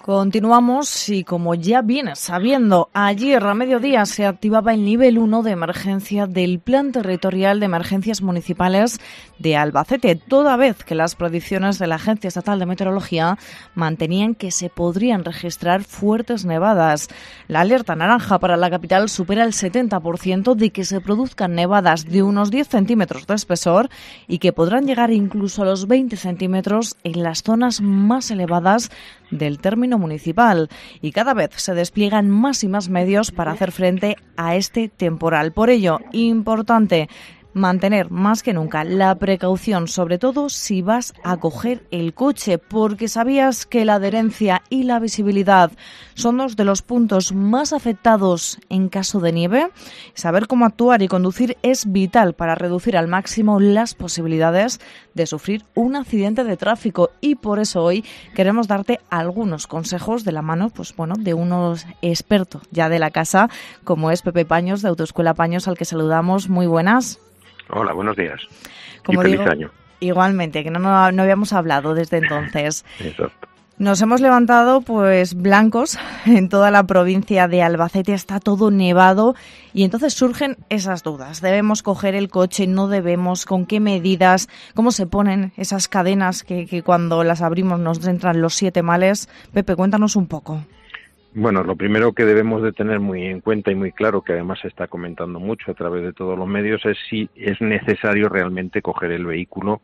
Continuamos y como ya vienes sabiendo, ayer a mediodía se activaba el nivel 1 de emergencia del Plan Territorial de Emergencias Municipales de Albacete, toda vez que las predicciones de la Agencia Estatal de Meteorología mantenían que se podrían registrar fuertes nevadas. La alerta naranja para la capital supera el 70% de que se produzcan nevadas de unos 10 centímetros de espesor y que podrán llegar incluso a los 20 centímetros en las zonas más elevadas del término municipal, y cada vez se despliegan más y más medios para hacer frente a este temporal. Por ello, importante mantener más que nunca la precaución, sobre todo si vas a coger el coche, porque sabías que la adherencia y la visibilidad son dos de los puntos más afectados en caso de nieve. Saber cómo actuar y conducir es vital para reducir al máximo las posibilidades de sufrir un accidente de tráfico, y por eso hoy queremos darte algunos consejos de la mano, de unos expertos ya de la casa, como es Pepe Paños de Autoescuela Paños, al que saludamos. Muy buenas. Hola, buenos días. Como y feliz digo, año. Igualmente, que no habíamos hablado desde entonces. Exacto. Nos hemos levantado blancos en toda la provincia de Albacete, está todo nevado y entonces surgen esas dudas. ¿Debemos coger el coche? ¿No debemos? ¿Con qué medidas? ¿Cómo se ponen esas cadenas que cuando las abrimos nos entran los 7 males? Pepe, cuéntanos un poco. Bueno, lo primero que debemos de tener muy en cuenta y muy claro, que además se está comentando mucho a través de todos los medios, es si es necesario realmente coger el vehículo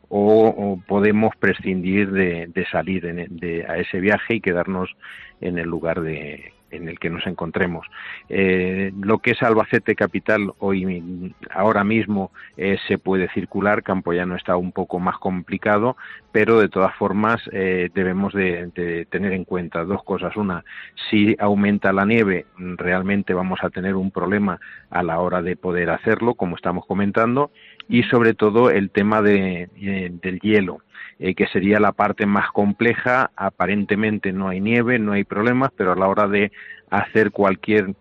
o podemos prescindir de salir a ese viaje y quedarnos en el lugar en el que nos encontremos. Lo que es Albacete capital ahora mismo se puede circular. Campoyano está un poco más complicado, pero de todas formas debemos de tener en cuenta dos cosas. Una, si aumenta la nieve, realmente vamos a tener un problema a la hora de poder hacerlo, como estamos comentando, y sobre todo el tema del hielo, que sería la parte más compleja. Aparentemente no hay nieve, no hay problemas, pero a la hora de hacer cualquier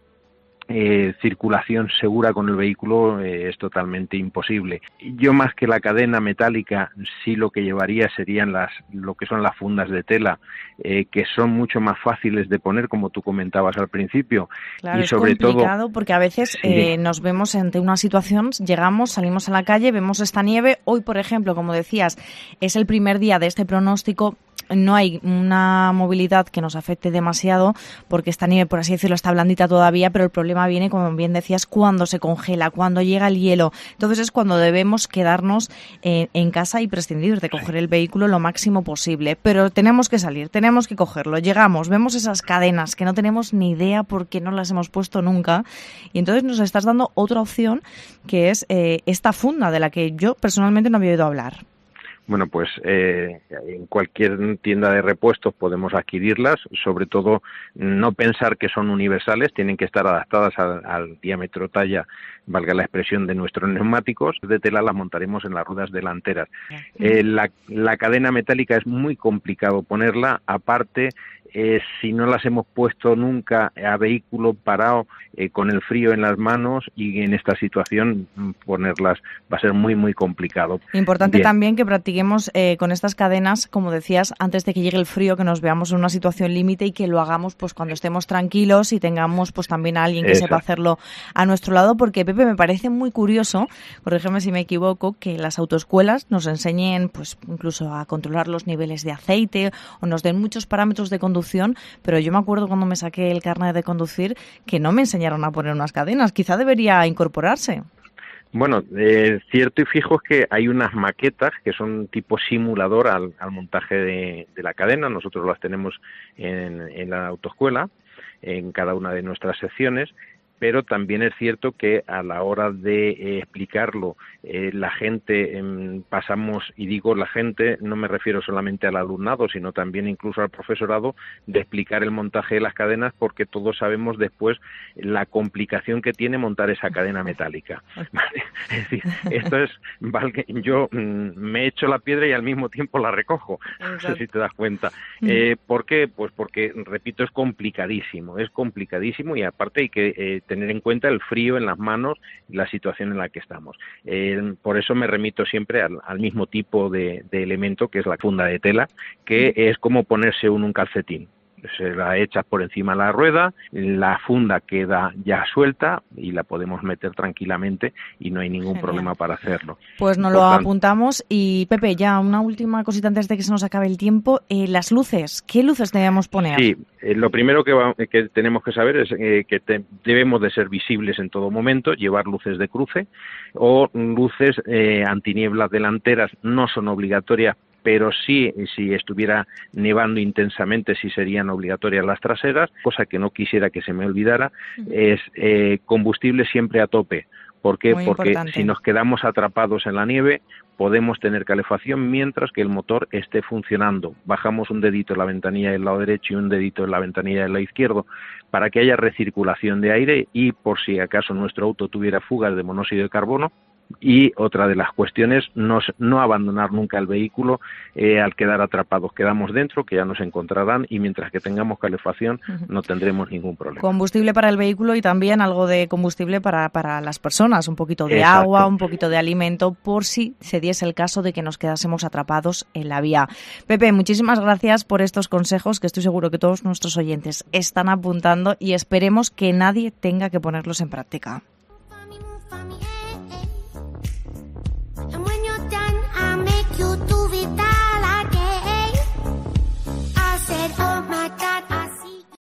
circulación segura con el vehículo es totalmente imposible. Yo, más que la cadena metálica, sí lo que llevaría serían lo que son las fundas de tela, que son mucho más fáciles de poner, como tú comentabas al principio. Claro, y es sobre complicado todo, porque a veces sí. Nos vemos ante una situación, salimos a la calle, vemos esta nieve. Hoy, por ejemplo, como decías, es el primer día de este pronóstico. No hay una movilidad que nos afecte demasiado porque esta nieve, por así decirlo, está blandita todavía, pero el problema viene, como bien decías, cuando se congela, cuando llega el hielo. Entonces es cuando debemos quedarnos en casa y prescindir de coger el vehículo lo máximo posible. Pero tenemos que salir, tenemos que cogerlo. Llegamos, vemos esas cadenas que no tenemos ni idea porque no las hemos puesto nunca, y entonces nos estás dando otra opción, que es esta funda de la que yo personalmente no había oído hablar. Bueno, pues en cualquier tienda de repuestos podemos adquirirlas. Sobre todo, no pensar que son universales, tienen que estar adaptadas al diámetro talla, valga la expresión, de nuestros neumáticos. De tela las montaremos en las ruedas delanteras. La cadena metálica es muy complicado ponerla, aparte si no las hemos puesto nunca a vehículo parado con el frío en las manos, y en esta situación ponerlas va a ser muy, muy complicado. Importante Bien. también que practiquemos con estas cadenas, como decías, antes de que llegue el frío, que nos veamos en una situación límite y que lo hagamos cuando estemos tranquilos y tengamos también a alguien que sepa hacerlo a nuestro lado, porque Pepe, me parece muy curioso, corrígeme si me equivoco, que las autoescuelas nos enseñen incluso a controlar los niveles de aceite o nos den muchos parámetros de conducción, pero yo me acuerdo cuando me saqué el carnet de conducir que no me enseñaron a poner unas cadenas. Quizá debería incorporarse. Bueno, cierto y fijo es que hay unas maquetas que son tipo simulador al montaje de la cadena. Nosotros las tenemos en la autoescuela, en cada una de nuestras secciones, pero también es cierto que a la hora de explicarlo, la gente, pasamos, y digo la gente, no me refiero solamente al alumnado, sino también incluso al profesorado, de explicar el montaje de las cadenas, porque todos sabemos después la complicación que tiene montar esa cadena metálica. ¿Vale? Es decir, esto es, yo me echo la piedra y al mismo tiempo la recojo. No sé si te das cuenta. ¿Por qué? Pues porque, repito, es complicadísimo, y aparte hay que tener en cuenta el frío en las manos y la situación en la que estamos. Por eso me remito siempre al mismo tipo de elemento, que es la funda de tela, que es como ponerse un calcetín. se la echas por encima de la rueda, la funda queda ya suelta y la podemos meter tranquilamente y no hay ningún problema para hacerlo. Pues nos lo apuntamos. Y Pepe, ya una última cosita antes de que se nos acabe el tiempo. Las luces, ¿qué luces debemos poner? Sí, lo primero que tenemos que saber es que debemos de ser visibles en todo momento, llevar luces de cruce o luces antinieblas delanteras. No son obligatorias, pero sí, si estuviera nevando intensamente, sí serían obligatorias las traseras. Cosa que no quisiera que se me olvidara es combustible siempre a tope. ¿Por qué? Porque si nos quedamos atrapados en la nieve, podemos tener calefacción mientras que el motor esté funcionando. Bajamos un dedito en la ventanilla del lado derecho y un dedito en la ventanilla del lado izquierdo para que haya recirculación de aire y por si acaso nuestro auto tuviera fugas de monóxido de carbono. Y otra de las cuestiones, no abandonar nunca el vehículo al quedar atrapados. Quedamos dentro, que ya nos encontrarán, y mientras que tengamos calefacción no tendremos ningún problema. Combustible para el vehículo y también algo de combustible para las personas, un poquito de agua, un poquito de alimento, por si se diese el caso de que nos quedásemos atrapados en la vía. Pepe, muchísimas gracias por estos consejos que estoy seguro que todos nuestros oyentes están apuntando y esperemos que nadie tenga que ponerlos en práctica.